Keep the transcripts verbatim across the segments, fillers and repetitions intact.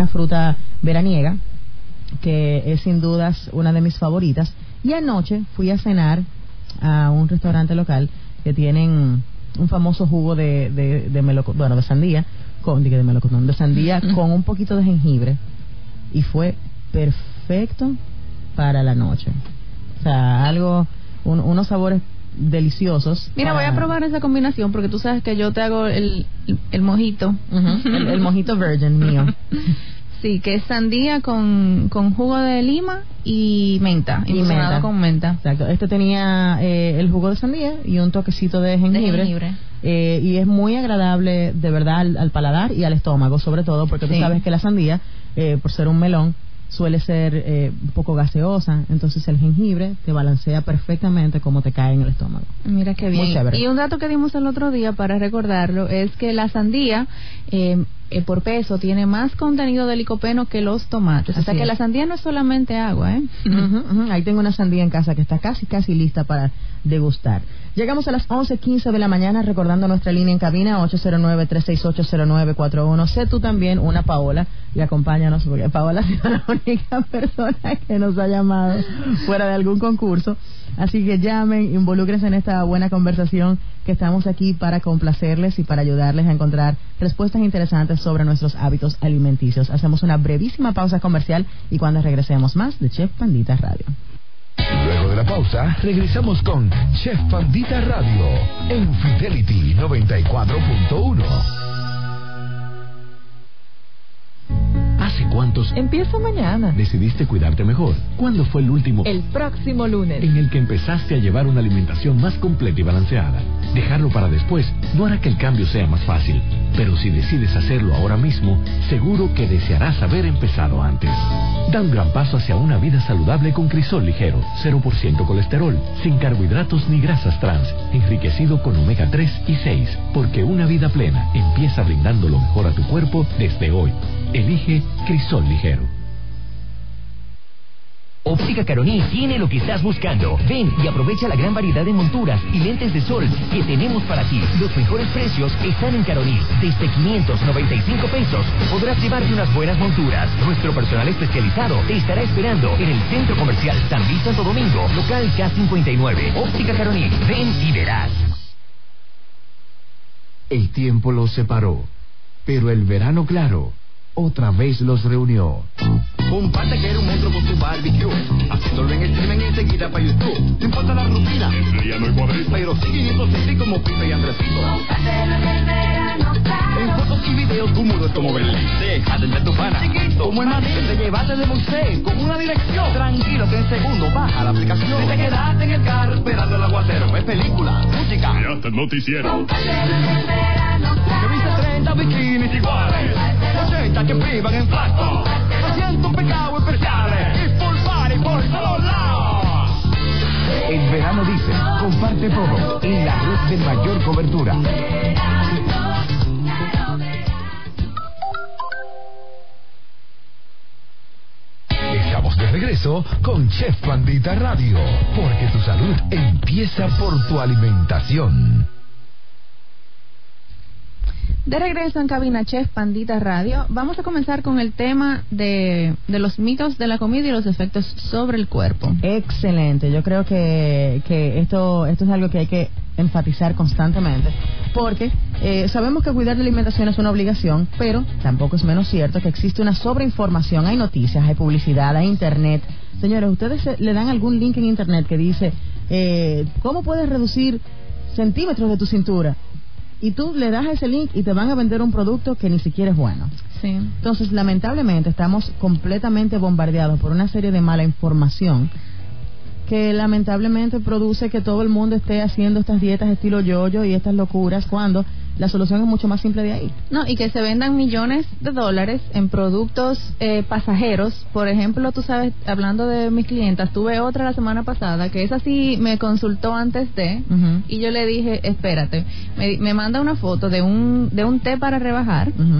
fruta veraniega, que es sin dudas una de mis favoritas. Y anoche fui a cenar a un restaurante local que tienen un famoso jugo de, de, de melocotón, bueno, de sandía, con, de, de melocotón, de sandía con un poquito de jengibre, y fue perfecto para la noche. O sea, algo, un, unos sabores deliciosos. Mira, para... voy a probar esa combinación porque tú sabes que yo te hago el, el, el mojito. Uh-huh. el, el mojito virgin mío. Sí, que es sandía con, con jugo de lima y menta, y menta. con menta. Exacto. Este tenía eh, el jugo de sandía y un toquecito de jengibre. De jengibre. Eh, y es muy agradable, de verdad, al, al paladar y al estómago, sobre todo, porque sí. Tú sabes que la sandía, eh, por ser un melón, suele ser eh, un poco gaseosa, entonces el jengibre te balancea perfectamente como te cae en el estómago. Mira qué bien. Y un dato que dimos el otro día para recordarlo es que la sandía eh, eh, por peso tiene más contenido de licopeno que los tomates. Así o sea que es. La sandía no es solamente agua, ¿eh? Uh-huh, uh-huh. Ahí tengo una sandía en casa que está casi casi lista para degustar. Llegamos a las once quince de la mañana, recordando nuestra línea en cabina ocho cero nueve, tres seis ocho, cero nueve cuatro uno. Sé tú también una Paola y acompáñanos, porque Paola ha sido la única persona que nos ha llamado fuera de algún concurso. Así que llamen, involúcrense en esta buena conversación, que estamos aquí para complacerles y para ayudarles a encontrar respuestas interesantes sobre nuestros hábitos alimenticios. Hacemos una brevísima pausa comercial y cuando regresemos más de Chef Pandita Radio. Luego de la pausa, regresamos con Chef Pandita Radio en Fidelity noventa y cuatro punto uno. ¿Hace cuántos? Empieza mañana. ¿Decidiste cuidarte mejor? ¿Cuándo fue el último? El próximo lunes. En el que empezaste a llevar una alimentación más completa y balanceada. Dejarlo para después no hará que el cambio sea más fácil. Pero si decides hacerlo ahora mismo, seguro que desearás haber empezado antes. Da un gran paso hacia una vida saludable con Crisol Ligero. cero por ciento colesterol, sin carbohidratos ni grasas trans, enriquecido con omega tres y seis. Porque una vida plena empieza brindando lo mejor a tu cuerpo desde hoy. Elige Crisol Ligero. Óptica Caroní tiene lo que estás buscando. Ven y aprovecha la gran variedad de monturas y lentes de sol que tenemos para ti. Los mejores precios están en Caroní. Desde quinientos noventa y cinco pesos podrás llevarte unas buenas monturas. Nuestro personal especializado te estará esperando en el Centro Comercial San Luis Santo Domingo, local K cincuenta y nueve. Óptica Caroní. Ven y verás. El tiempo los separó, pero el verano claro otra vez los reunió. Comparte que era un monstruo con su barbecue, haciéndolo en streaming enseguida para YouTube. No importa la rutina, ya no hay cuadrito, pero sigue yendo así como Pipe y Andresito. En fotos y videos tu mundo es como Berlín. Déjate de tu pana, chiquito, como el Madrid, te llevaste de Moisés con una dirección. Tranquilo que en segundo baja la aplicación. Si te quedaste en el carro esperando el aguacero, es película, música y hasta el noticiero. Que viste treinta bikinis iguales, ochenta que privan en pacto, doscientos pecados especiales y por par y por todos lados. En verano dice, comparte todo en la red de mayor cobertura. Estamos de regreso con Chef Pandita Radio, porque tu salud empieza por tu alimentación. De regreso en cabina Chef Pandita Radio, vamos a comenzar con el tema de, de los mitos de la comida y los efectos sobre el cuerpo. Excelente, yo creo que, que esto, esto es algo que hay que enfatizar constantemente, porque eh, sabemos que cuidar la alimentación es una obligación, pero tampoco es menos cierto que existe una sobreinformación, hay noticias, hay publicidad, hay internet. Señores, ustedes se, le dan algún link en internet que dice, eh, ¿cómo puedes reducir centímetros de tu cintura? Y tú le das ese link y te van a vender un producto que ni siquiera es bueno. Sí. Entonces, lamentablemente, estamos completamente bombardeados por una serie de mala información que lamentablemente produce que todo el mundo esté haciendo estas dietas estilo yo-yo y estas locuras, cuando la solución es mucho más simple de ahí. No, y que se vendan millones de dólares en productos eh, pasajeros. Por ejemplo, tú sabes, hablando de mis clientas, tuve otra la semana pasada que esa sí me consultó antes de, uh-huh. y yo le dije, espérate, me, me manda una foto de un de un té para rebajar, uh-huh.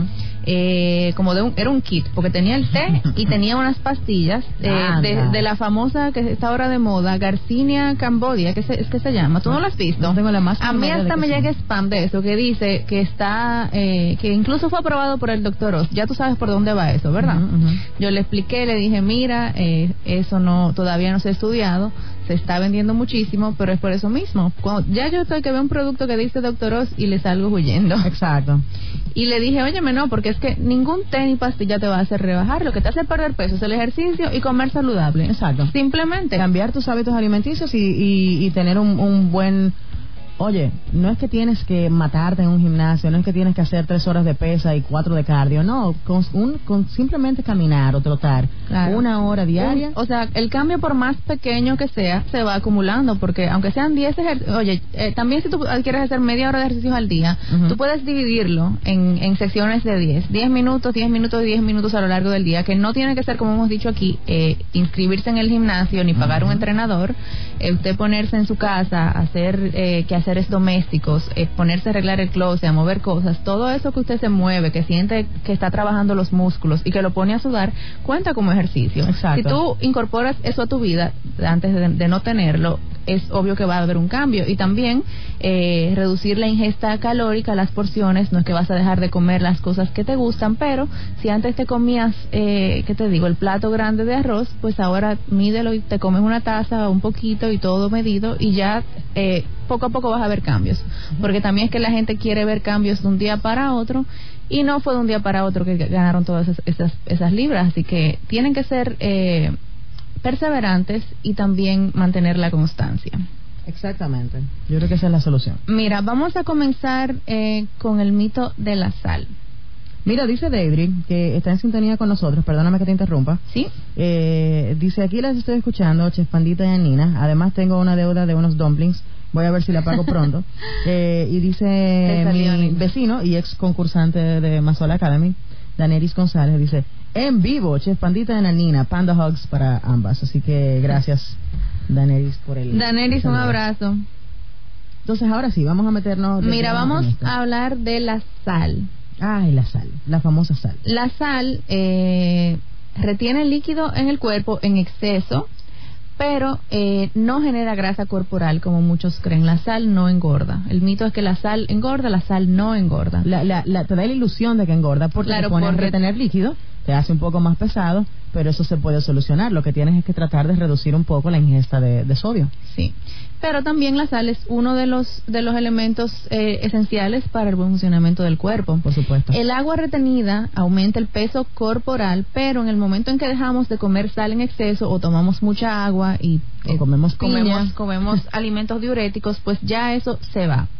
eh, como de un, era un kit, porque tenía el té y tenía unas pastillas eh, ah, de, no. de la famosa que está ahora de moda, Garcinia Cambodia, que se, es que se llama. ¿Tú no, no lo has visto? No tengo la más A mí hasta me sí. llega spam de eso, que dice que está, eh, que incluso fue aprobado por el doctor Oz. Ya tú sabes por dónde va eso, ¿verdad? Uh-huh, uh-huh. Yo le expliqué, le dije, mira, eh, eso no todavía no se ha estudiado, se está vendiendo muchísimo, pero es por eso mismo. Cuando, ya yo estoy que veo un producto que dice doctor Oz y le salgo huyendo. Exacto. Y le dije, óyeme, no, porque es que ningún té ni pastilla te va a hacer rebajar. Lo que te hace perder peso es el ejercicio y comer saludable. Exacto. Simplemente. Cambiar tus hábitos alimenticios y, y, y tener un, un buen... Oye, no es que tienes que matarte en un gimnasio, no es que tienes que hacer tres horas de pesa y cuatro de cardio, no, con, un, con simplemente caminar o trotar claro. una hora diaria. Un, o sea, el cambio por más pequeño que sea, se va acumulando, porque aunque sean diez ejercicios, oye, eh, también si tú quieres hacer media hora de ejercicios al día, uh-huh. tú puedes dividirlo en, en secciones de diez, diez minutos, diez minutos y diez minutos a lo largo del día, que no tiene que ser, como hemos dicho aquí, eh, inscribirse en el gimnasio ni pagar uh-huh. un entrenador, eh, usted ponerse en su casa, hacer eh, que hacer domésticos, eh, ponerse a arreglar el closet, a mover cosas, todo eso que usted se mueve, que siente que está trabajando los músculos y que lo pone a sudar, cuenta como ejercicio. Exacto. Si tú incorporas eso a tu vida antes de, de no tenerlo, es obvio que va a haber un cambio. Y también eh, reducir la ingesta calórica, las porciones, no es que vas a dejar de comer las cosas que te gustan, pero si antes te comías, eh, ¿qué te digo?, el plato grande de arroz, pues ahora mídelo y te comes una taza, un poquito y todo medido y ya eh, poco a poco vas a ver cambios. Porque también es que la gente quiere ver cambios de un día para otro y no fue de un día para otro que ganaron todas esas, esas, esas libras. Así que tienen que ser... Eh, perseverantes y también mantener la constancia. Exactamente. Yo creo que esa es la solución. Mira, vamos a comenzar eh, con el mito de la sal. Mira, dice Deidre, que está en sintonía con nosotros, perdóname que te interrumpa. Sí. Eh, dice, aquí las estoy escuchando, Chef Pandita y Anina. Además tengo una deuda de unos dumplings. Voy a ver si la pago pronto. eh, y dice mi vecino y ex concursante de Mazola Academy, Daneris González, dice... En vivo, Chef Pandita y Nanina, Panda Hugs para ambas. Así que gracias, Daneris, por el... Daneris, un abrazo. Entonces, ahora sí, vamos a meternos... Mira, vamos a hablar de la sal. Ay, la sal, la famosa sal. La sal eh, retiene el líquido en el cuerpo en exceso, pero eh, no genera grasa corporal como muchos creen. La sal no engorda. El mito es que la sal engorda, la sal no engorda. La, la, la, te da la ilusión de que engorda porque claro, te pone por a retener líquido, te hace un poco más pesado, pero eso se puede solucionar. Lo que tienes es que tratar de reducir un poco la ingesta de, de sodio. Sí, pero también la sal es uno de los de los elementos eh, esenciales para el buen funcionamiento del cuerpo. Por supuesto. El agua retenida aumenta el peso corporal, pero en el momento en que dejamos de comer sal en exceso o tomamos mucha agua y eh, o comemos piña, comemos, comemos alimentos diuréticos, pues ya eso se va.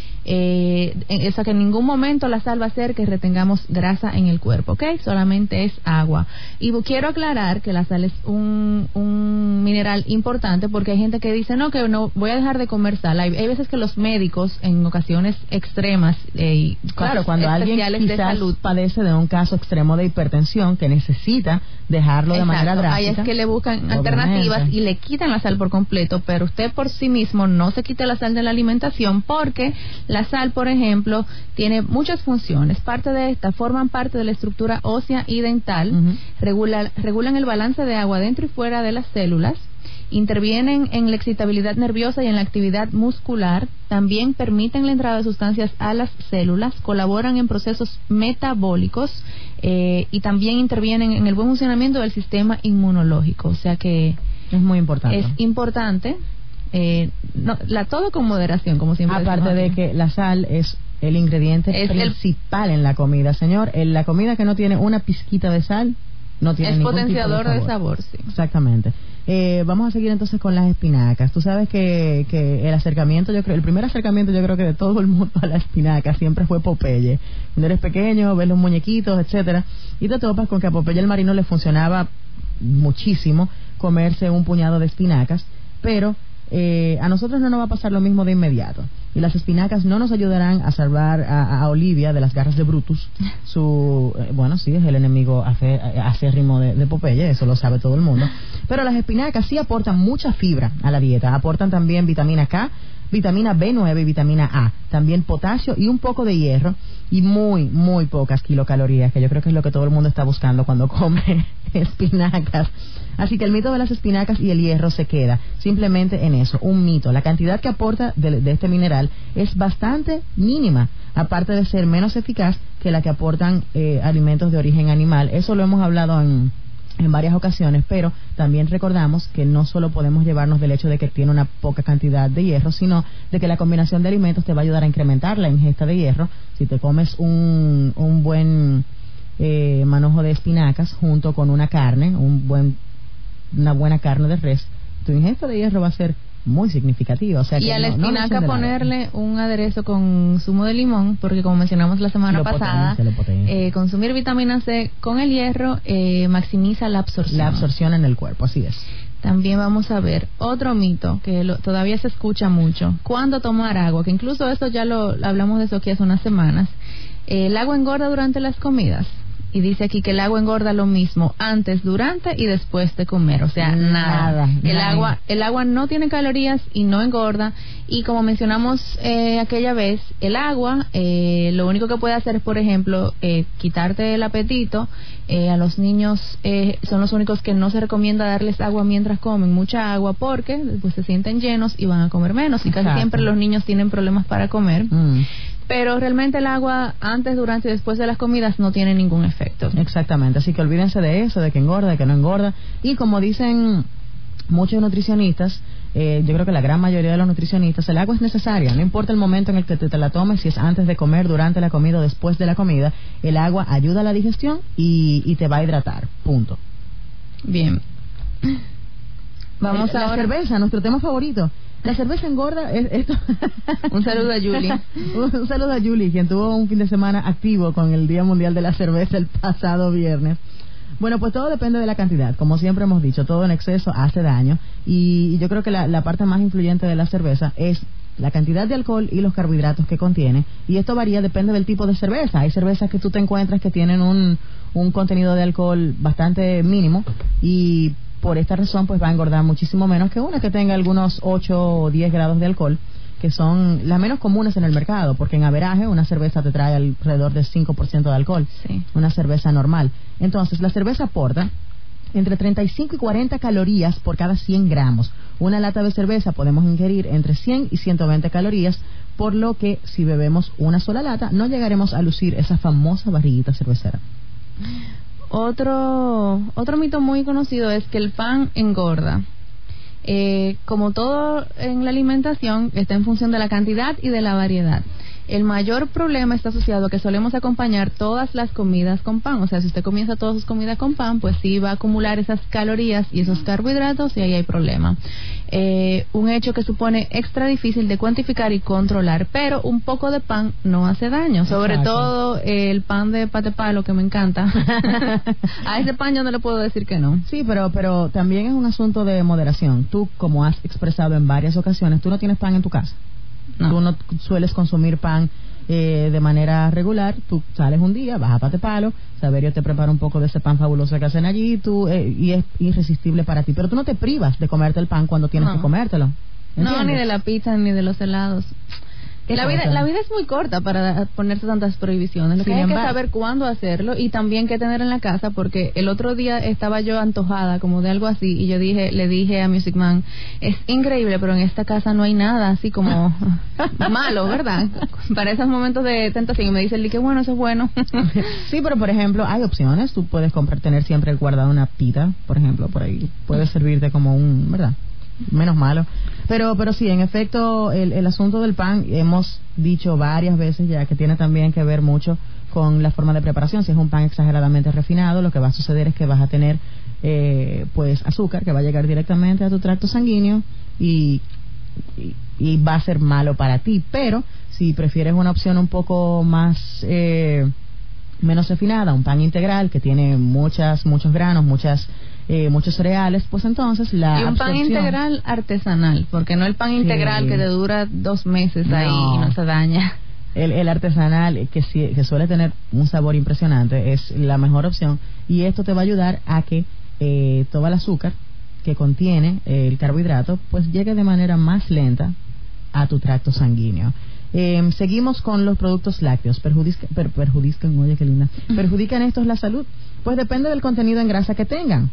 Eh, o sea que en ningún momento la sal va a hacer que retengamos grasa en el cuerpo, ¿ok? Solamente es agua. Y quiero aclarar que la sal es un, un mineral importante porque hay gente que dice, no, que no voy a dejar de comer sal. Hay, hay veces que los médicos en ocasiones extremas eh, y claro, cuando alguien quizás de salud padece de un caso extremo de hipertensión que necesita dejarlo de Exacto. manera drástica. Ahí es que le buscan obviamente alternativas y le quitan la sal por completo, pero usted por sí mismo no se quite la sal de la alimentación porque la sal, por ejemplo, tiene muchas funciones. Parte de estas forman parte de la estructura ósea y dental, uh-huh. regula, regulan el balance de agua dentro y fuera de las células, intervienen en la excitabilidad nerviosa y en la actividad muscular, también permiten la entrada de sustancias a las células, colaboran en procesos metabólicos eh, y también intervienen en el buen funcionamiento del sistema inmunológico. O sea que es muy importante. Es importante. Eh, no, la todo con moderación, como siempre aparte de que la sal es el ingrediente es principal el... en la comida, señor. En la comida que no tiene una pizquita de sal no tiene es ningún potenciador tipo de sabor, de sabor sí. Exactamente. Eh, vamos a seguir entonces con las espinacas. Tú sabes que, que el acercamiento, yo creo, el primer acercamiento yo creo que de todo el mundo a la espinaca siempre fue Popeye. Cuando eres pequeño, ves los muñequitos, etcétera, y te topas con que a Popeye el marino le funcionaba muchísimo comerse un puñado de espinacas, pero eh, a nosotros no nos va a pasar lo mismo de inmediato. Y las espinacas no nos ayudarán a salvar a, a Olivia de las garras de Brutus. Su, eh, bueno, sí, es el enemigo afe, acérrimo de, de Popeye, eso lo sabe todo el mundo. Pero las espinacas sí aportan mucha fibra a la dieta. Aportan también vitamina K, vitamina B nueve y vitamina A, también potasio y un poco de hierro y muy, muy pocas kilocalorías, que yo creo que es lo que todo el mundo está buscando cuando come espinacas. Así que el mito de las espinacas y el hierro se queda simplemente en eso, un mito. La cantidad que aporta de, de este mineral es bastante mínima, aparte de ser menos eficaz que la que aportan eh, alimentos de origen animal. Eso lo hemos hablado en en varias ocasiones, pero también recordamos que no solo podemos llevarnos del hecho de que tiene una poca cantidad de hierro, sino de que la combinación de alimentos te va a ayudar a incrementar la ingesta de hierro. Si te comes un, un buen eh, manojo de espinacas junto con una carne, un buen una buena carne de res, tu ingesta de hierro va a ser muy significativa. O sea, que y a la no, espinaca no ponerle un aderezo con zumo de limón, porque como mencionamos la semana lo pasada, potencia, lo potencia. Eh, consumir vitamina C con el hierro eh, maximiza la absorción. La absorción en el cuerpo, así es. También vamos a ver otro mito que lo, todavía se escucha mucho. ¿Cuándo tomar agua? Que incluso eso ya lo hablamos de eso aquí hace unas semanas. Eh, ¿El agua engorda durante las comidas? Y dice aquí que el agua engorda lo mismo antes, durante y después de comer, o sea, nada. nada. El nada. agua, el agua no tiene calorías y no engorda. Y como mencionamos eh, aquella vez, el agua, eh, lo único que puede hacer es, por ejemplo, eh, quitarte el apetito. Eh, a los niños eh, son los únicos que no se recomienda darles agua mientras comen mucha agua, porque después se sienten llenos y van a comer menos. Y casi Exacto. siempre los niños tienen problemas para comer. Mm. Pero realmente el agua antes, durante y después de las comidas no tiene ningún efecto. Exactamente, así que olvídense de eso, de que engorda, de que no engorda. Y como dicen muchos nutricionistas, eh, yo creo que la gran mayoría de los nutricionistas, el agua es necesaria, no importa el momento en el que te, te la tomes, si es antes de comer, durante la comida o después de la comida, el agua ayuda a la digestión y, y te va a hidratar, punto. Bien. Vamos a la ahora. cerveza, nuestro tema favorito. La cerveza engorda. Es, esto. Un saludo a Julie. un, un saludo a Julie, quien tuvo un fin de semana activo con el Día Mundial de la Cerveza el pasado viernes. Bueno, pues todo depende de la cantidad. Como siempre hemos dicho, todo en exceso hace daño. Y, y yo creo que la, la parte más influyente de la cerveza es la cantidad de alcohol y los carbohidratos que contiene. Y esto varía, depende del tipo de cerveza. Hay cervezas que tú te encuentras que tienen un, un contenido de alcohol bastante mínimo y por esta razón pues va a engordar muchísimo menos que una que tenga algunos ocho o diez grados de alcohol, que son las menos comunes en el mercado, porque en averaje una cerveza te trae alrededor del cinco por ciento de alcohol, sí. Una cerveza normal. Entonces la cerveza aporta entre treinta y cinco y cuarenta calorías por cada cien gramos. Una lata de cerveza podemos ingerir entre cien y ciento veinte calorías, por lo que si bebemos una sola lata no llegaremos a lucir esa famosa barriguita cervecera. Otro otro mito muy conocido es que el pan engorda. Eh, como todo en la alimentación, está en función de la cantidad y de la variedad. El mayor problema está asociado a que solemos acompañar todas las comidas con pan. O sea, si usted comienza todas sus comidas con pan, pues sí va a acumular esas calorías y esos carbohidratos y ahí hay problema. Eh, un hecho que supone extra difícil de cuantificar y controlar, pero un poco de pan no hace daño. Sobre Exacto. todo eh, el pan de pate palo, que me encanta. A ese pan yo no le puedo decir que no. Sí, pero pero también es un asunto de moderación. Tú, como has expresado en varias ocasiones, tú no tienes pan en tu casa. No. Tú no sueles consumir pan eh, de manera regular. Tú sales un día, vas a Pate Palo, Saberio te prepara un poco de ese pan fabuloso que hacen allí tú, eh, y es irresistible para ti. Pero tú no te privas de comerte el pan cuando tienes no. que comértelo. ¿Entiendes? No, ni de la pizza ni de los helados. La vida, la vida es muy corta para ponerse tantas prohibiciones. Lo que hay que saber cuándo hacerlo y también qué tener en la casa, porque el otro día estaba yo antojada como de algo así y yo dije, le dije a Music Man, es increíble, pero en esta casa no hay nada así como malo, ¿verdad? Para esos momentos de tentación. Y me dice, que bueno, eso es bueno. Sí, pero por ejemplo, hay opciones. Tú puedes comprar, tener siempre guardada una pita, por ejemplo, por ahí. Puede servirte como un, ¿verdad? Menos malo, pero pero sí, en efecto, el, el asunto del pan, hemos dicho varias veces ya que tiene también que ver mucho con la forma de preparación. Si es un pan exageradamente refinado, lo que va a suceder es que vas a tener eh, pues azúcar que va a llegar directamente a tu tracto sanguíneo y, y, y va a ser malo para ti. Pero si prefieres una opción un poco más eh, menos refinada, un pan integral que tiene muchas muchos granos, muchas eh, muchos cereales, pues entonces la y un pan absorción... integral artesanal, porque no el pan Sí. integral que te dura dos meses No. ahí y no se daña. El, el artesanal, que, sí, que suele tener un sabor impresionante, es la mejor opción, y esto te va a ayudar a que eh, todo el azúcar que contiene eh, el carbohidrato pues llegue de manera más lenta a tu tracto sanguíneo. Eh, seguimos con los productos lácteos. Perjudica, per, perjudican, oye, qué linda. ¿Perjudican estos la salud? Pues depende del contenido en grasa que tengan.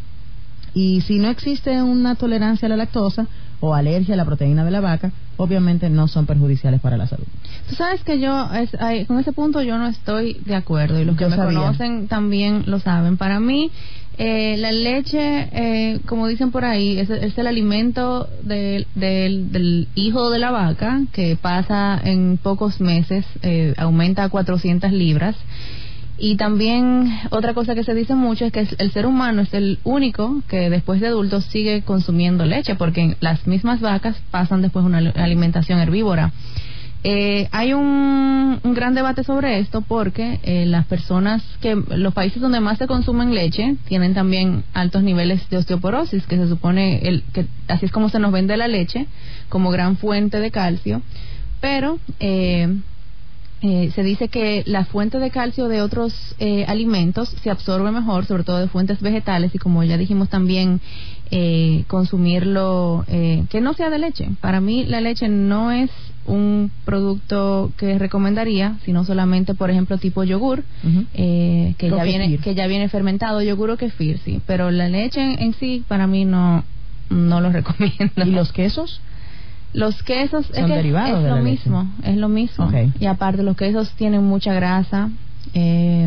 Y si no existe una tolerancia a la lactosa o alergia a la proteína de la vaca, obviamente no son perjudiciales para la salud. Tú sabes que yo, es, ay, con ese punto yo no estoy de acuerdo, y los que Yo me sabía. conocen también lo saben. Para mí, eh, la leche, eh, como dicen por ahí, es, es el alimento de, de, del hijo de la vaca, que pasa en pocos meses, eh, aumenta a cuatrocientas libras. Y también otra cosa que se dice mucho es que el ser humano es el único que después de adulto sigue consumiendo leche, porque las mismas vacas pasan después una alimentación herbívora. Eh, hay un, un gran debate sobre esto, porque eh, las personas que los países donde más se consumen leche tienen también altos niveles de osteoporosis, que se supone el que así es como se nos vende la leche, como gran fuente de calcio, pero eh, Eh, se dice que la fuente de calcio de otros eh, alimentos se absorbe mejor, sobre todo de fuentes vegetales, y como ya dijimos también, eh, consumirlo, eh, que no sea de leche. Para mí la leche no es un producto que recomendaría, sino solamente, por ejemplo, tipo yogur, uh-huh. eh, que, ya viene, que ya viene fermentado, yogur o kefir, sí. Pero la leche en, en sí, para mí no, no lo recomiendo. ¿Y los quesos? Los quesos son es, que derivados es de lo la mismo, leche. es lo mismo. Okay. Y aparte los quesos tienen mucha grasa. Eh,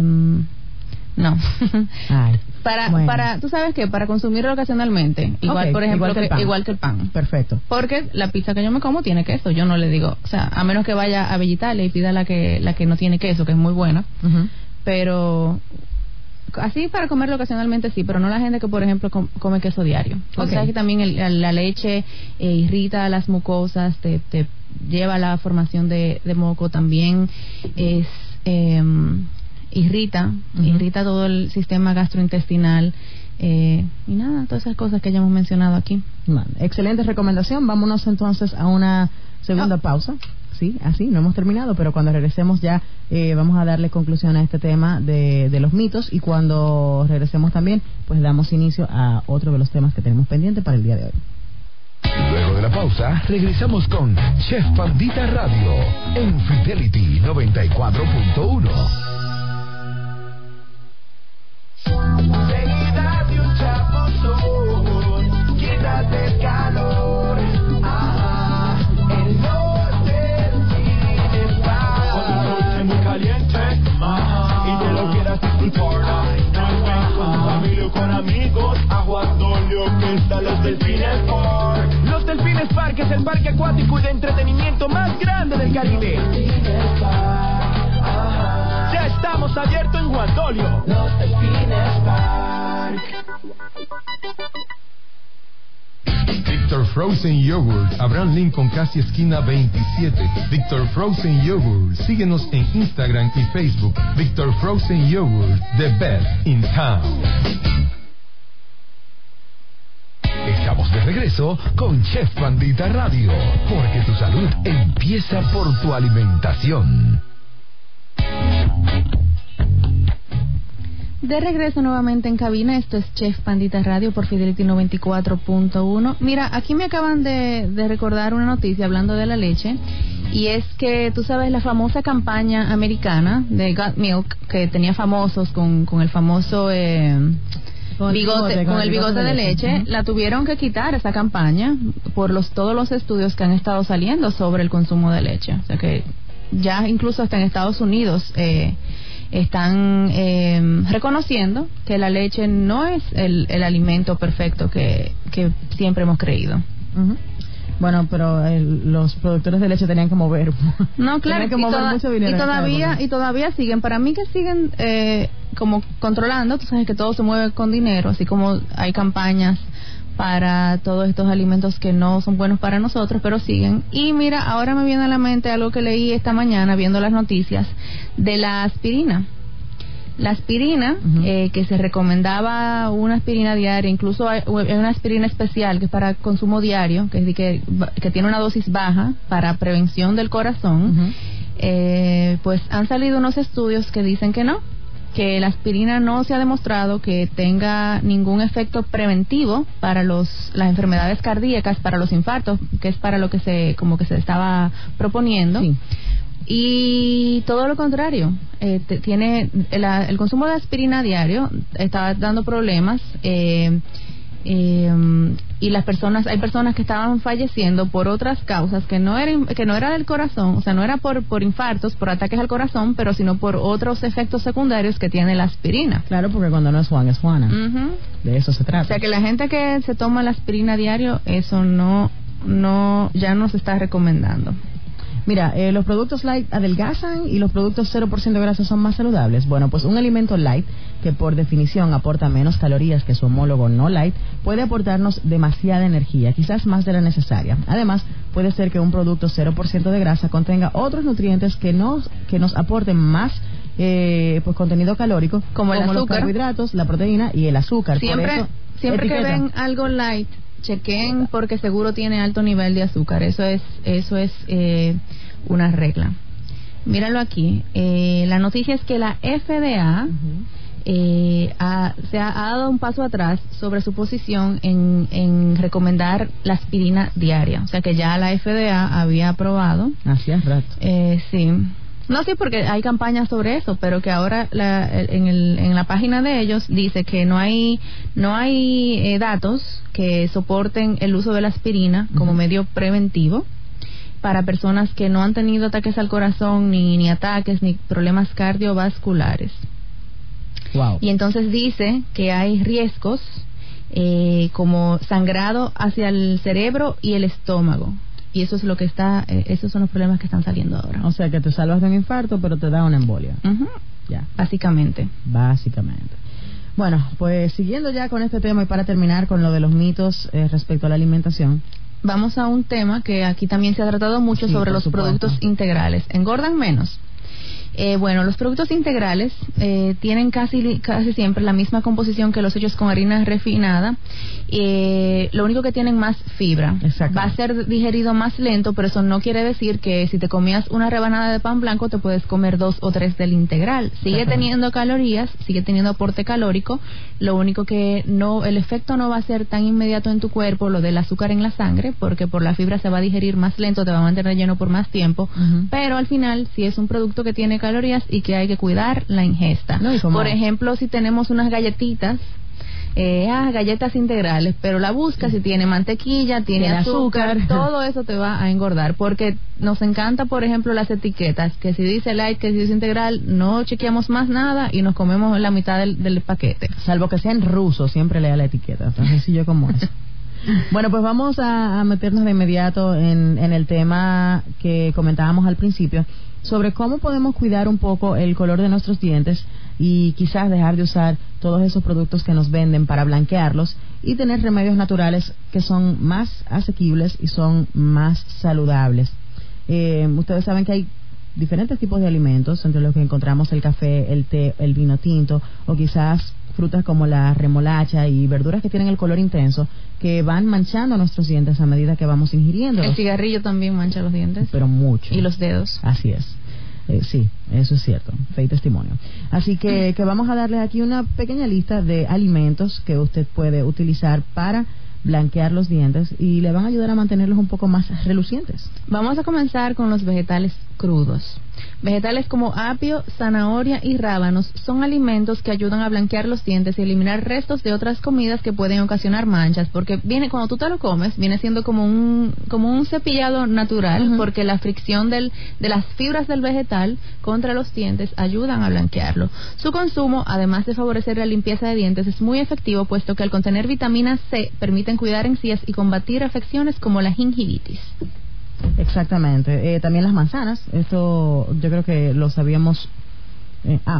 no. Ay, para bueno. para tú sabes que para consumirlo ocasionalmente, igual okay, por ejemplo igual que, el que, pan. igual que el pan. Perfecto. Porque la pizza que yo me como tiene queso, yo no le digo, o sea, a menos que vaya a Bellitalia y pida la que la que no tiene queso, que es muy buena. Uh-huh. Pero así para comerlo ocasionalmente sí, pero no la gente que por ejemplo com- come queso diario. Okay. O sea que también el, la leche eh, irrita las mucosas, te, te lleva a la formación de, de moco, también es eh, irrita, uh-huh. irrita todo el sistema gastrointestinal, eh, y nada, todas esas cosas que ya hemos mencionado aquí. Bueno, excelente recomendación. Vámonos entonces a una segunda oh. pausa. Sí, así, no hemos terminado, pero cuando regresemos ya eh, vamos a darle conclusión a este tema de, de los mitos, y cuando regresemos también, pues damos inicio a otro de los temas que tenemos pendiente para el día de hoy. Luego de la pausa, regresamos con Chef Pandita Radio en Fidelity noventa y cuatro punto uno. Seguida de un chapuzón, quítate el calor. Ajá, el norte está con una noche muy caliente. Ajá, y te lo quieras disfrutar. No con familia o con amigos. Aguadolio que están los Delfines Park. Los Delfines Park es el parque acuático y de entretenimiento más grande del Caribe. Ya estamos abiertos en Guadolio. Los Delfines Park. Victor Frozen Yogurt, Abraham Lincoln, casi esquina veintisiete. Victor Frozen Yogurt, síguenos en Instagram y Facebook. Victor Frozen Yogurt, the best in town. Estamos de regreso con Chef Pandita Radio, porque tu salud empieza por tu alimentación. De regreso nuevamente en cabina, esto es Chef Pandita Radio por Fidelity noventa y cuatro punto uno. Mira, aquí me acaban de, de recordar una noticia hablando de la leche, y es que tú sabes la famosa campaña americana de Got Milk, que tenía famosos con, con el famoso eh, con bigote, el bigote, con el bigote de leche, leche. Uh-huh. La tuvieron que quitar esa campaña por los todos los estudios que han estado saliendo sobre el consumo de leche. O sea que ya incluso hasta en Estados Unidos eh, están eh, reconociendo que la leche no es el, el alimento perfecto que, que siempre hemos creído. Uh-huh. Bueno, pero el, los productores de leche tenían que mover. No, claro, que mover y, toda, mucho dinero y todavía y todavía siguen. Para mí que siguen eh, como controlando. Tú sabes que todo se mueve con dinero, así como hay campañas para todos estos alimentos que no son buenos para nosotros, pero siguen. Y mira, ahora me viene a la mente algo que leí esta mañana viendo las noticias de la aspirina. La aspirina, uh-huh. eh, que se recomendaba una aspirina diaria, incluso hay una aspirina especial que es para consumo diario, que, es que, que tiene una dosis baja para prevención del corazón, uh-huh. eh, pues han salido unos estudios que dicen que no, que la aspirina no se ha demostrado que tenga ningún efecto preventivo para los las enfermedades cardíacas, para los infartos, que es para lo que se como que se estaba proponiendo. Sí. Y todo lo contrario, eh, te, tiene el, el consumo de aspirina diario está dando problemas eh, eh, y las personas hay personas que estaban falleciendo por otras causas que no era que no era del corazón, o sea, no era por por infartos, por ataques al corazón, pero sino por otros efectos secundarios que tiene la aspirina. Claro, porque cuando no es Juan es Juana. Uh-huh. De eso se trata. O sea, que la gente que se toma la aspirina diario, eso no no ya no se está recomendando. Mira, eh, los productos light adelgazan y los productos cero por ciento de grasa son más saludables. Bueno, pues un alimento light, que por definición aporta menos calorías que su homólogo no light, puede aportarnos demasiada energía, quizás más de la necesaria. Además, puede ser que un producto cero por ciento de grasa contenga otros nutrientes que nos, que nos aporten más eh, pues contenido calórico, como, el como azúcar, los carbohidratos, la proteína y el azúcar. Siempre, por eso, siempre que etiqueta. ven algo light, chequen porque seguro tiene alto nivel de azúcar. Eso es eso es eh, una regla. Míralo aquí. Eh, la noticia es que la F D A uh-huh. eh, ha, se ha, ha dado un paso atrás sobre su posición en, en recomendar la aspirina diaria. O sea que ya la F D A había aprobado. Hacía rato. Eh, sí. No sé, sí, porque hay campañas sobre eso, pero que ahora la, en, el, en la página de ellos dice que no hay no hay eh, datos que soporten el uso de la aspirina como uh-huh. medio preventivo para personas que no han tenido ataques al corazón, ni, ni ataques, ni problemas cardiovasculares. Wow. Y entonces dice que hay riesgos eh, como sangrado hacia el cerebro y el estómago. Y eso es lo que está, eh, esos son los problemas que están saliendo ahora. O sea, que te salvas de un infarto, pero te da una embolia. Uh-huh. Ya. Básicamente. Básicamente. Bueno, pues siguiendo ya con este tema y para terminar con lo de los mitos eh, respecto a la alimentación. Vamos a un tema que aquí también se ha tratado mucho, sí, sobre los supuesto. productos integrales. ¿Engordan menos? Eh, bueno, los productos integrales eh, tienen casi casi siempre la misma composición que los hechos con harina refinada. Eh, lo único que tienen más fibra. Va a ser digerido más lento, pero eso no quiere decir que si te comías una rebanada de pan blanco te puedes comer dos o tres del integral. Sigue teniendo calorías, sigue teniendo aporte calórico. Lo único que no, el efecto no va a ser tan inmediato en tu cuerpo, lo del azúcar en la sangre, porque por la fibra se va a digerir más lento, te va a mantener lleno por más tiempo. Uh-huh. Pero al final, si es un producto que tiene calorías y que hay que cuidar la ingesta. No, por ejemplo, si tenemos unas galletitas, eh, ah, galletas integrales, pero la buscas y tiene mantequilla, tiene azúcar, azúcar, todo eso te va a engordar, porque nos encanta, por ejemplo, las etiquetas, que si dice light, que si dice integral, no chequeamos más nada y nos comemos la mitad del, del paquete. Salvo que sea en ruso, siempre lea la etiqueta, tan sencillo como eso. Bueno, pues vamos a, a meternos de inmediato en, en el tema que comentábamos al principio, sobre cómo podemos cuidar un poco el color de nuestros dientes y quizás dejar de usar todos esos productos que nos venden para blanquearlos y tener remedios naturales que son más asequibles y son más saludables. Eh, ustedes saben que hay diferentes tipos de alimentos, entre los que encontramos el café, el té, el vino tinto, o quizás frutas como la remolacha y verduras que tienen el color intenso, que van manchando nuestros dientes a medida que vamos ingiriéndolos. El cigarrillo también mancha los dientes. Pero mucho. Y los dedos. Así es. Eh, sí, eso es cierto, fe y testimonio. Así que, que vamos a darles aquí una pequeña lista de alimentos que usted puede utilizar para blanquear los dientes y le van a ayudar a mantenerlos un poco más relucientes. Vamos a comenzar con los vegetales crudos. Vegetales como apio, zanahoria y rábanos son alimentos que ayudan a blanquear los dientes y eliminar restos de otras comidas que pueden ocasionar manchas, porque viene cuando tú te lo comes viene siendo como un como un cepillado natural, uh-huh. porque la fricción del de las fibras del vegetal contra los dientes ayudan a blanquearlo. Su consumo, además de favorecer la limpieza de dientes, es muy efectivo, puesto que al contener vitamina C permiten cuidar encías y combatir afecciones como la gingivitis. Exactamente. Eh, también las manzanas, esto yo creo que lo sabíamos. Eh, ah,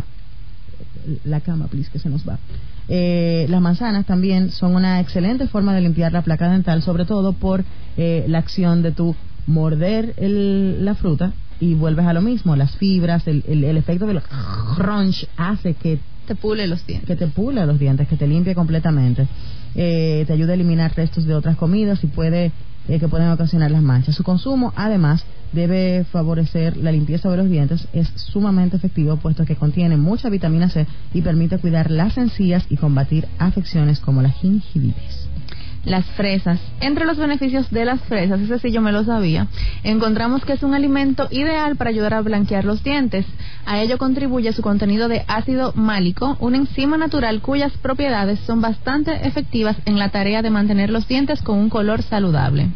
la cama, please, que se nos va. Eh, las manzanas también son una excelente forma de limpiar la placa dental, sobre todo por eh, la acción de tu morder el, la fruta y vuelves a lo mismo, las fibras, el, el, el efecto del crunch hace que te pule los dientes. Que te pule los dientes, que te limpie completamente. Eh, te ayuda a eliminar restos de otras comidas y puede eh, que pueden ocasionar las manchas. Su consumo, además, debe favorecer la limpieza de los dientes. Es sumamente efectivo, puesto que contiene mucha vitamina C y permite cuidar las encías y combatir afecciones como la gingivitis. Las fresas. Entre los beneficios de las fresas, ese sí yo me lo sabía, encontramos que es un alimento ideal para ayudar a blanquear los dientes. A ello contribuye su contenido de ácido málico, una enzima natural cuyas propiedades son bastante efectivas en la tarea de mantener los dientes con un color saludable.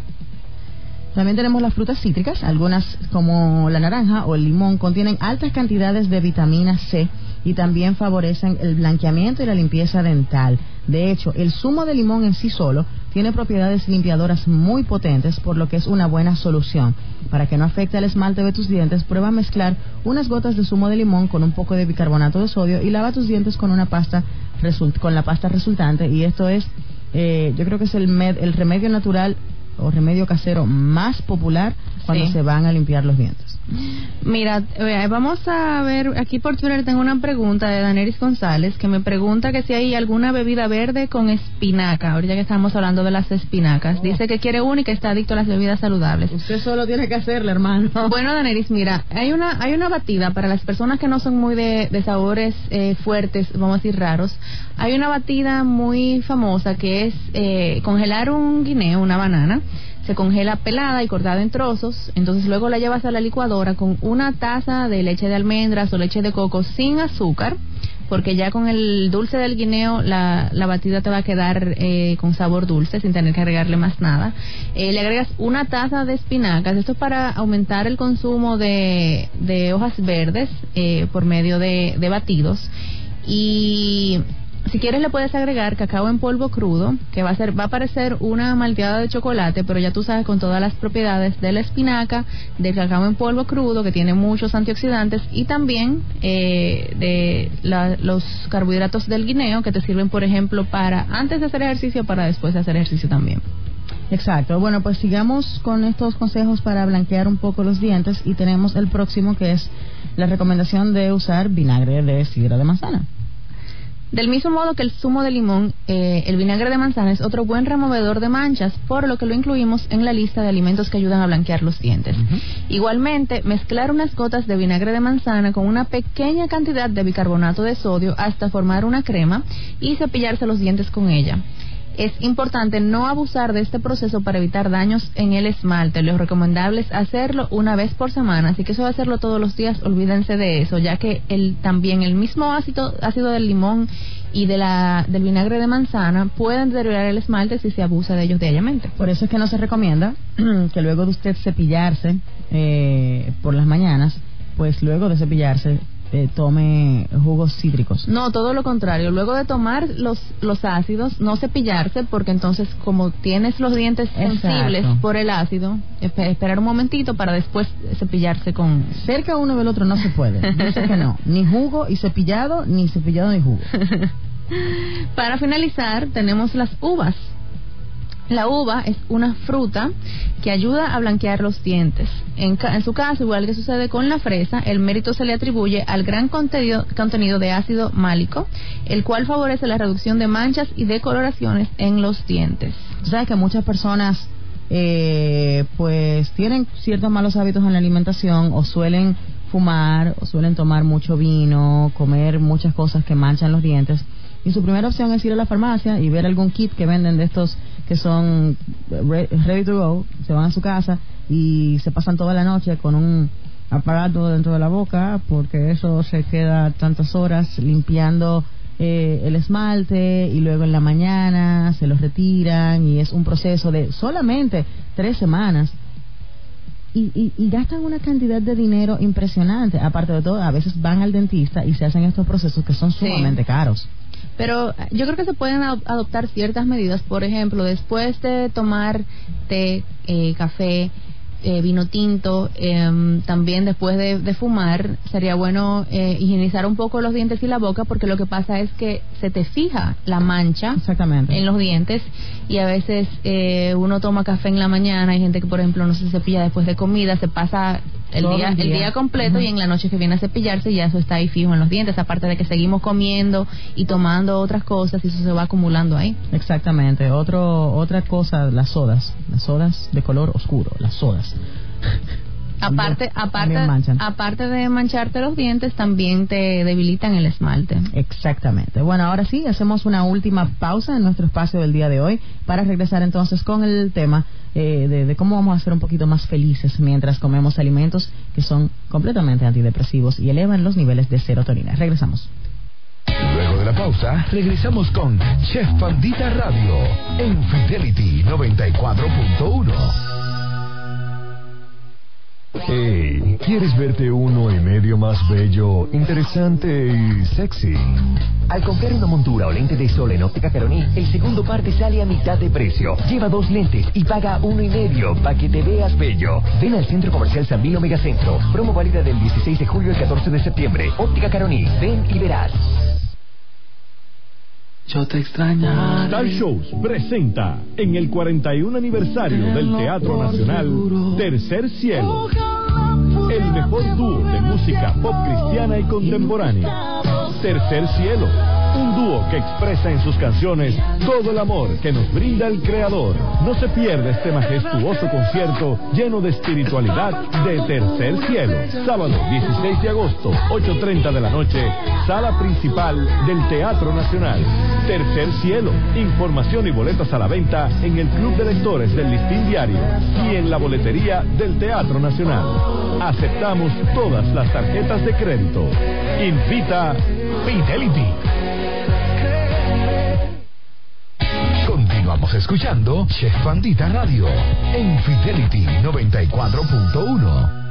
También tenemos las frutas cítricas, algunas como la naranja o el limón contienen altas cantidades de vitamina C y también favorecen el blanqueamiento y la limpieza dental. De hecho, el zumo de limón en sí solo tiene propiedades limpiadoras muy potentes, por lo que es una buena solución. Para que no afecte al esmalte de tus dientes, prueba a mezclar unas gotas de zumo de limón con un poco de bicarbonato de sodio y lava tus dientes con una pasta result- con la pasta resultante. Y esto es, eh, yo creo que es el, med- el remedio natural o remedio casero más popular cuando sí. se van a limpiar los dientes. Mira, eh, vamos a ver, aquí por Twitter tengo una pregunta de Daneris González que me pregunta que si hay alguna bebida verde con espinaca, ahorita que estamos hablando de las espinacas. Oh. Dice que quiere una y que está adicto a las bebidas saludables. Usted solo tiene que hacerle, hermano. Bueno, Daneris, mira, hay una hay una batida para las personas que no son muy de, de sabores eh, fuertes, vamos a decir raros. Hay una batida muy famosa que es eh, congelar un guineo, una banana. Se congela pelada y cortada en trozos, entonces luego la llevas a la licuadora con una taza de leche de almendras o leche de coco sin azúcar, porque ya con el dulce del guineo la, la batida te va a quedar eh, con sabor dulce sin tener que agregarle más nada. Eh, le agregas una taza de espinacas, esto es para aumentar el consumo de, de hojas verdes eh, por medio de, de batidos. Y si quieres le puedes agregar cacao en polvo crudo, que va a ser va a parecer una malteada de chocolate, pero ya tú sabes, con todas las propiedades de la espinaca, del cacao en polvo crudo, que tiene muchos antioxidantes, y también eh, de la, los carbohidratos del guineo, que te sirven, por ejemplo, para antes de hacer ejercicio, para después de hacer ejercicio también. Exacto. Bueno, pues sigamos con estos consejos para blanquear un poco los dientes, y tenemos el próximo, que es la recomendación de usar vinagre de sidra de manzana. Del mismo modo que el zumo de limón, eh, el vinagre de manzana es otro buen removedor de manchas, por lo que lo incluimos en la lista de alimentos que ayudan a blanquear los dientes. Uh-huh. Igualmente, mezclar unas gotas de vinagre de manzana con una pequeña cantidad de bicarbonato de sodio hasta formar una crema y cepillarse los dientes con ella. Es importante no abusar de este proceso para evitar daños en el esmalte. Lo recomendable es hacerlo una vez por semana, así que eso va a hacerlo todos los días, olvídense de eso, ya que el, también el mismo ácido, ácido del limón y de la, del vinagre de manzana pueden deteriorar el esmalte si se abusa de ellos diariamente. Por eso es que no se recomienda que luego de usted cepillarse eh, por las mañanas, pues luego de cepillarse Eh, tome jugos cítricos. No, todo lo contrario. Luego de tomar los los ácidos, no cepillarse, porque entonces, como tienes los dientes sensibles Exacto. por el ácido, esper- esperar un momentito para después cepillarse con... Cerca uno del otro no se puede. Dice que no. Ni jugo y cepillado, ni cepillado ni jugo. Para finalizar, tenemos las uvas. La uva es una fruta que ayuda a blanquear los dientes. En, ca- en su caso, igual que sucede con la fresa, el mérito se le atribuye al gran contenido, contenido de ácido málico, el cual favorece la reducción de manchas y decoloraciones en los dientes. Tú sabes que muchas personas eh, pues tienen ciertos malos hábitos en la alimentación, o suelen fumar, o suelen tomar mucho vino, comer muchas cosas que manchan los dientes. Y su primera opción es ir a la farmacia y ver algún kit que venden de estos que son ready to go. Se van a su casa y se pasan toda la noche con un aparato dentro de la boca, porque eso se queda tantas horas limpiando eh, el esmalte, y luego en la mañana se los retiran, y es un proceso de solamente tres semanas. Y, y, y gastan una cantidad de dinero impresionante. Aparte de todo, a veces van al dentista y se hacen estos procesos que son sumamente sí. caros. Pero yo creo que se pueden adoptar ciertas medidas. Por ejemplo, después de tomar té, eh, café, eh, vino tinto, eh, también después de, de fumar, sería bueno eh, higienizar un poco los dientes y la boca, porque lo que pasa es que se te fija la mancha Exactamente. en los dientes, y a veces eh, uno toma café en la mañana, hay gente que por ejemplo no se cepilla después de comida, se pasa el día, el día el día completo, uh-huh. y en la noche que viene a cepillarse ya eso está ahí fijo en los dientes, aparte de que seguimos comiendo y tomando otras cosas y eso se va acumulando ahí. Exactamente. Otro otra cosa, las sodas, las sodas de color oscuro, las sodas. Aparte, aparte, aparte de mancharte los dientes, también te debilitan el esmalte. Exactamente. Bueno, ahora sí, hacemos una última pausa en nuestro espacio del día de hoy para regresar entonces con el tema eh, de, de cómo vamos a ser un poquito más felices mientras comemos alimentos que son completamente antidepresivos y elevan los niveles de serotonina. Regresamos. Luego de la pausa, regresamos con Chef Pandita Radio en Fidelity noventa y cuatro punto uno. Hey, ¿quieres verte uno y medio más bello, interesante y sexy? Al comprar una montura o lente de sol en Óptica Caroni, el segundo par te sale a mitad de precio. Lleva dos lentes y paga uno y medio para que te veas bello. Ven al Centro Comercial San Vilo Megacentro. Promo válida del dieciséis de julio al catorce de septiembre. Óptica Caroni, ven y verás. Yo te extrañaré. Star Shows presenta en el cuarenta y uno aniversario del Teatro Nacional Tercer Cielo, el mejor dúo de música pop cristiana y contemporánea. Tercer Cielo, un dúo que expresa en sus canciones todo el amor que nos brinda el Creador. No se pierda este majestuoso concierto lleno de espiritualidad de Tercer Cielo. Sábado dieciséis de agosto, ocho y treinta de la noche, sala principal del Teatro Nacional. Tercer Cielo. Información y boletas a la venta en el Club de Lectores del Listín Diario y en la boletería del Teatro Nacional. Aceptamos todas las tarjetas de crédito. Invita Fidelity. Continuamos escuchando Chef Pandita Radio en Fidelity noventa y cuatro punto uno.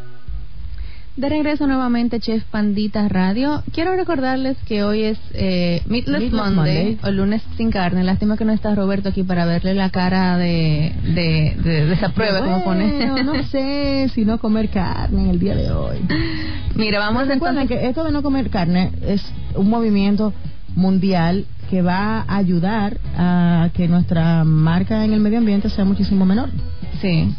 De regreso nuevamente, Chef Pandita Radio. Quiero recordarles que hoy es eh, Meatless, Meatless Monday, Monday, o lunes sin carne. Lástima que no está Roberto aquí para verle la cara de de, de, de esa prueba bueno, que me pone. No sé si no comer carne en el día de hoy. Mira, vamos a recuerden que esto de no comer carne es un movimiento mundial que va a ayudar a que nuestra marca en el medio ambiente sea muchísimo menor. Sí.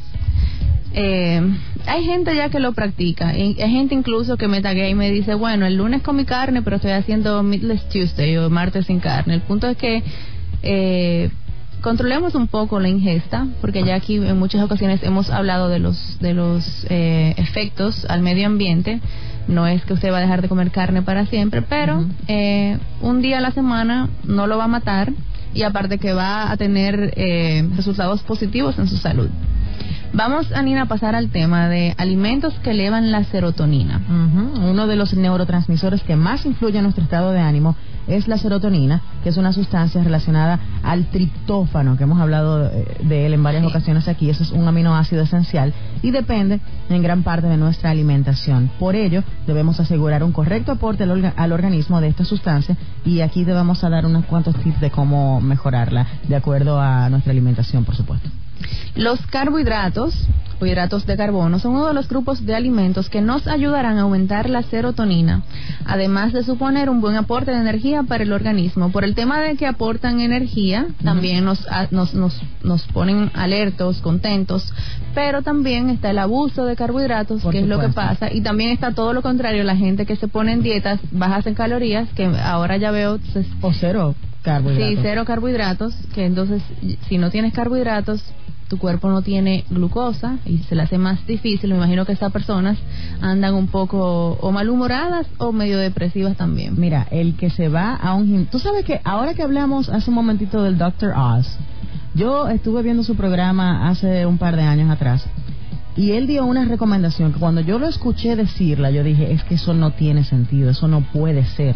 Eh, hay gente ya que lo practica, y hay gente incluso que me taguea y me dice, bueno, el lunes comí carne, pero estoy haciendo Meatless Tuesday o martes sin carne. El punto es que eh, controlemos un poco la ingesta, porque ya aquí en muchas ocasiones hemos hablado de los de los eh, efectos al medio ambiente. No es que usted va a dejar de comer carne para siempre, pero uh-huh. eh, un día a la semana no lo va a matar, y aparte que va a tener eh, resultados positivos en su salud. Vamos, Anina, a pasar al tema de alimentos que elevan la serotonina. Uh-huh. Uno de los neurotransmisores que más influye en nuestro estado de ánimo es la serotonina, que es una sustancia relacionada al triptófano, que hemos hablado de él en varias sí. ocasiones aquí. Eso es un aminoácido esencial y depende en gran parte de nuestra alimentación. Por ello, debemos asegurar un correcto aporte al, orga- al organismo de esta sustancia, y aquí te vamos a dar unos cuantos tips de cómo mejorarla de acuerdo a nuestra alimentación, por supuesto. Los carbohidratos o hidratos de carbono son uno de los grupos de alimentos que nos ayudarán a aumentar la serotonina, además de suponer un buen aporte de energía para el organismo. Por el tema de que aportan energía, uh-huh. también nos, nos, nos, nos ponen alertos, contentos, pero también está el abuso de carbohidratos, Por que supuesto. es lo que pasa, y también está todo lo contrario, la gente que se pone en dietas bajas en calorías, que ahora ya veo... Pues, o cero carbohidratos. Sí, cero carbohidratos, que entonces si no tienes carbohidratos, tu cuerpo no tiene glucosa y se le hace más difícil. Me imagino que estas personas andan un poco o malhumoradas o medio depresivas también. Mira, el que se va a un gimnasio... Tú sabes que ahora que hablamos hace un momentito del doctor Oz, yo estuve viendo su programa hace un par de años atrás, y él dio una recomendación que cuando yo lo escuché decirla, yo dije, es que eso no tiene sentido, eso no puede ser.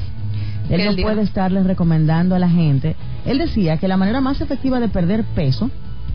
Él no puede estarle recomendando a la gente. Él decía que la manera más efectiva de perder peso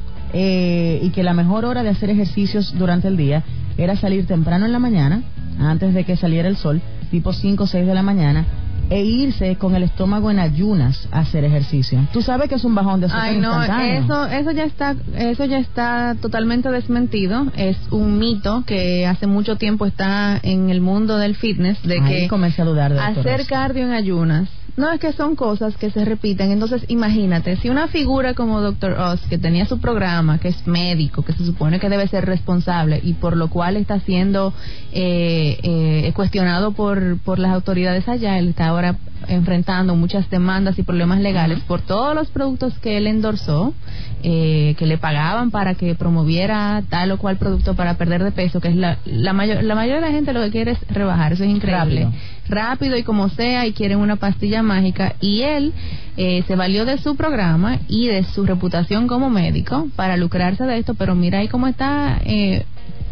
eh, y que la mejor hora de hacer ejercicios durante el día era salir temprano en la mañana, antes de que saliera el sol, tipo cinco o seis de la mañana, e irse con el estómago en ayunas a hacer ejercicio. Tú sabes que es un bajón de azúcar Ay, no, instantáneo. eso, eso ya está, eso ya está totalmente desmentido. Es un mito que hace mucho tiempo está en el mundo del fitness, de Ahí que comencé a dudar de hacer cardio en ayunas. No, es que son cosas que se repiten. Entonces, imagínate, si una figura como doctor Oz, que tenía su programa, que es médico, que se supone que debe ser responsable y por lo cual está siendo eh, eh, cuestionado por, por las autoridades allá, él está ahora enfrentando muchas demandas y problemas legales uh-huh. por todos los productos que él endorsó, eh, que le pagaban para que promoviera tal o cual producto para perder de peso, que es la, la mayor la mayoría de la gente lo que quiere es rebajar, eso es increíble. Rápido. Rápido y como sea, y quieren una pastilla mágica, y él eh, se valió de su programa y de su reputación como médico para lucrarse de esto, pero mira ahí cómo está eh,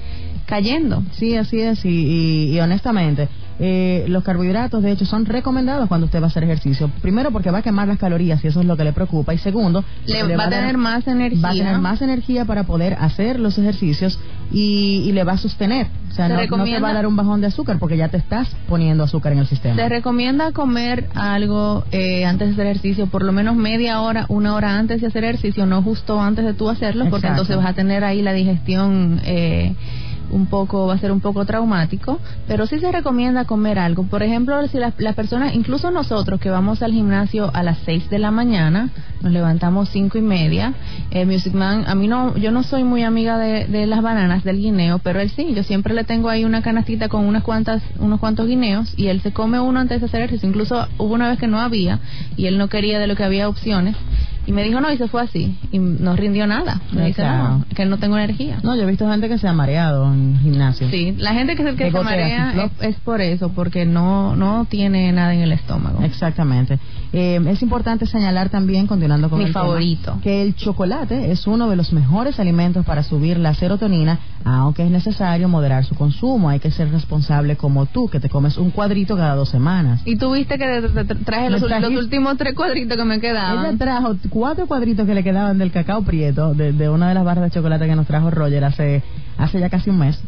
cayendo. Sí, así es, y, y, y honestamente eh, los carbohidratos de hecho son recomendados cuando usted va a hacer ejercicio, primero porque va a quemar las calorías y eso es lo que le preocupa, y segundo le, le va, va a tener más energía va a tener más energía para poder hacer los ejercicios y, y le va a sostener, o sea, no, no te va a dar un bajón de azúcar porque ya te estás poniendo azúcar en el sistema. Se recomienda comer algo eh, antes de hacer ejercicio, por lo menos media hora, una hora antes de hacer ejercicio, no justo antes de tú hacerlo. Exacto. Porque entonces vas a tener ahí la digestión eh, un poco, va a ser un poco traumático, pero sí se recomienda comer algo. Por ejemplo, si las la personas, incluso nosotros que vamos al gimnasio a las seis de la mañana, nos levantamos cinco y media, eh, Music Man, a mí no, yo no soy muy amiga de, de las bananas, del guineo, pero él sí, yo siempre le tengo ahí una canastita con unas cuantas, unos cuantos guineos, y él se come uno antes de hacer ejercicio. Incluso hubo una vez que no había, y él no quería de lo que había opciones, y me dijo no, y se fue así, y no rindió nada. Me dice no, que no tengo energía. No, yo he visto gente que se ha mareado en gimnasio. Sí, la gente que, que se marea es, es por eso, porque no no tiene nada en el estómago. Exactamente. Eh, es importante señalar también, continuando con mi el favorito, tema, que el chocolate es uno de los mejores alimentos para subir la serotonina, aunque es necesario moderar su consumo. Hay que ser responsable como tú, que te comes un cuadrito cada dos semanas. Y tú viste que te, te traje los, los últimos tres cuadritos que me quedaban. Ella trajo cuatro cuadritos que le quedaban del cacao prieto, de, de una de las barras de chocolate que nos trajo Roger hace hace ya casi un mes.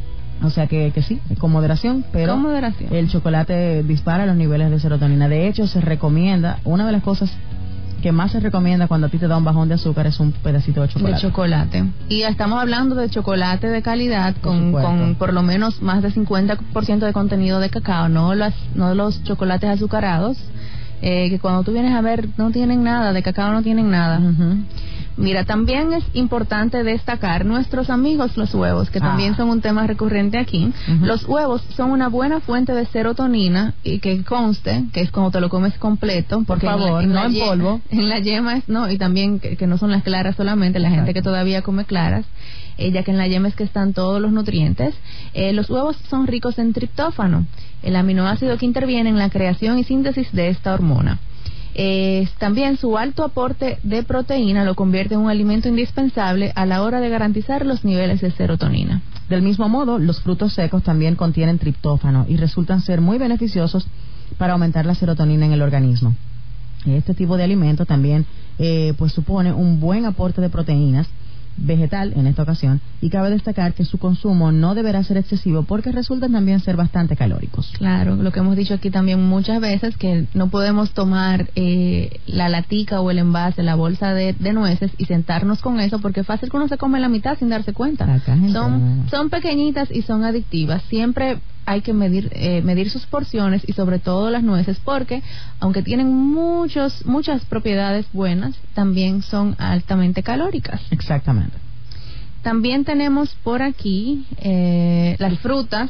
O sea que, que sí, con moderación, pero con moderación. El chocolate dispara los niveles de serotonina. De hecho, se recomienda, una de las cosas que más se recomienda cuando a ti te da un bajón de azúcar es un pedacito de chocolate. De chocolate. Y estamos hablando de chocolate de calidad con, con por lo menos más de cincuenta por ciento de contenido de cacao, no las, no los chocolates azucarados, eh, que cuando tú vienes a ver no tienen nada, de cacao no tienen nada. Uh-huh. Mira, también es importante destacar nuestros amigos los huevos, que ah. también son un tema recurrente aquí. Uh-huh. Los huevos son una buena fuente de serotonina, y que conste que es cuando te lo comes completo, porque por favor, en la, en no la en polvo. En la yema es, no, y también que, que no son las claras solamente, la Exacto. gente que todavía come claras, eh, ya que en la yema es que están todos los nutrientes. Eh, los huevos son ricos en triptófano, el aminoácido que interviene en la creación y síntesis de esta hormona. Eh, también su alto aporte de proteína lo convierte en un alimento indispensable a la hora de garantizar los niveles de serotonina. Del mismo modo, los frutos secos también contienen triptófano y resultan ser muy beneficiosos para aumentar la serotonina en el organismo. Este tipo de alimento también eh, pues supone un buen aporte de proteínas vegetal en esta ocasión, y cabe destacar que su consumo no deberá ser excesivo porque resultan también ser bastante calóricos. Claro, lo que hemos dicho aquí también muchas veces, que no podemos tomar eh, la latica o el envase, la bolsa de, de nueces y sentarnos con eso, porque es fácil que uno se come la mitad sin darse cuenta. Son, son pequeñitas y son adictivas. Siempre hay que medir eh, medir sus porciones, y sobre todo las nueces, porque aunque tienen muchos muchas propiedades buenas, también son altamente calóricas. Exactamente. También tenemos por aquí eh, las frutas.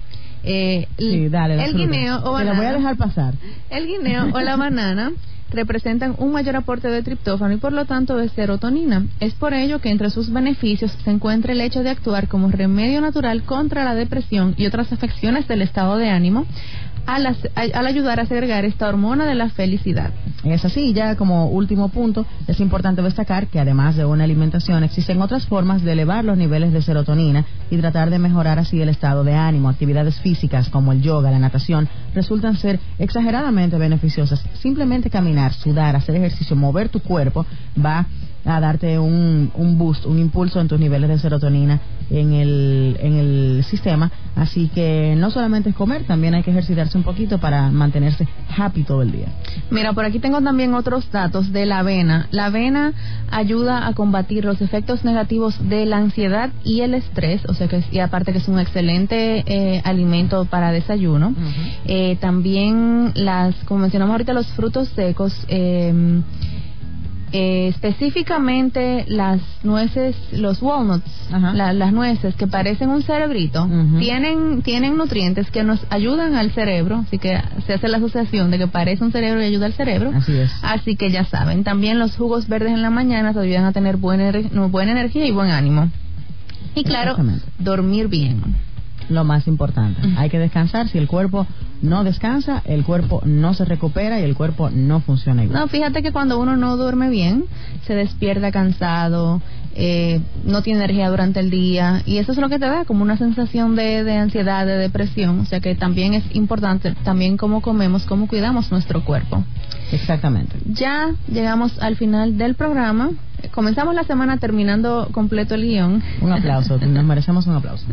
Eh, sí, dale, el fruta. guineo o banana. Te la voy a dejar pasar. El guineo o la banana representan un mayor aporte de triptófano y por lo tanto de serotonina. Es por ello que entre sus beneficios se encuentra el hecho de actuar como remedio natural contra la depresión y otras afecciones del estado de ánimo, al, al ayudar a segregar esta hormona de la felicidad. Es así. Ya como último punto, es importante destacar que además de una alimentación, existen otras formas de elevar los niveles de serotonina y tratar de mejorar así el estado de ánimo. Actividades físicas como el yoga, la natación, resultan ser exageradamente beneficiosas. Simplemente caminar, sudar, hacer ejercicio, mover tu cuerpo va a darte un, un boost, un impulso en tus niveles de serotonina en el, en el sistema. Así que no solamente es comer, también hay que ejercitarse un poquito para mantenerse happy todo el día. Mira, por aquí tengo también otros datos de la avena. La avena ayuda a combatir los efectos negativos de la ansiedad y el estrés, o sea que y aparte que es un excelente eh, alimento para desayuno. Uh-huh. Eh, también las, como mencionamos ahorita, los frutos secos, eh, Eh, específicamente las nueces, los walnuts, la, las nueces que parecen un cerebrito, uh-huh. tienen tienen nutrientes que nos ayudan al cerebro, así que se hace la asociación de que parece un cerebro y ayuda al cerebro. Así es. Así que ya saben, también los jugos verdes en la mañana te ayudan a tener buena, buena energía y buen ánimo. Y claro, dormir bien. Lo más importante, uh-huh. hay que descansar. Si el cuerpo no descansa, el cuerpo no se recupera y el cuerpo no funciona igual. No, fíjate que cuando uno no duerme bien, se despierta cansado, eh, no tiene energía durante el día, y eso es lo que te da como una sensación de, de ansiedad, de depresión. O sea que también es importante, también cómo comemos, cómo cuidamos nuestro cuerpo. Exactamente. Ya llegamos al final del programa. Comenzamos la semana terminando completo el guión. Un aplauso, nos merecemos un aplauso.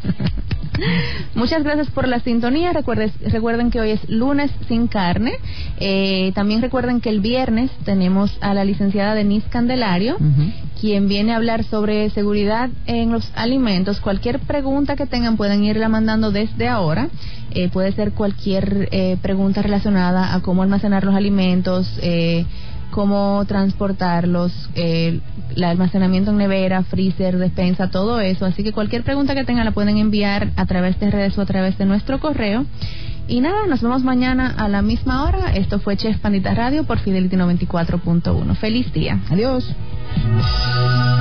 Muchas gracias por la sintonía. Recuerden, recuerden que hoy es lunes sin carne. Eh, también recuerden que el viernes tenemos a la licenciada Denise Candelario, uh-huh. quien viene a hablar sobre seguridad en los alimentos. Cualquier pregunta que tengan pueden irla mandando desde ahora. Eh, puede ser cualquier eh, pregunta relacionada a cómo almacenar los alimentos, eh, cómo transportarlos, eh, el almacenamiento en nevera, freezer, despensa, todo eso. Así que cualquier pregunta que tengan la pueden enviar a través de redes o a través de nuestro correo. Y nada, nos vemos mañana a la misma hora. Esto fue Chef Pandita Radio por Fidelity noventa y cuatro punto uno. Feliz día. Adiós.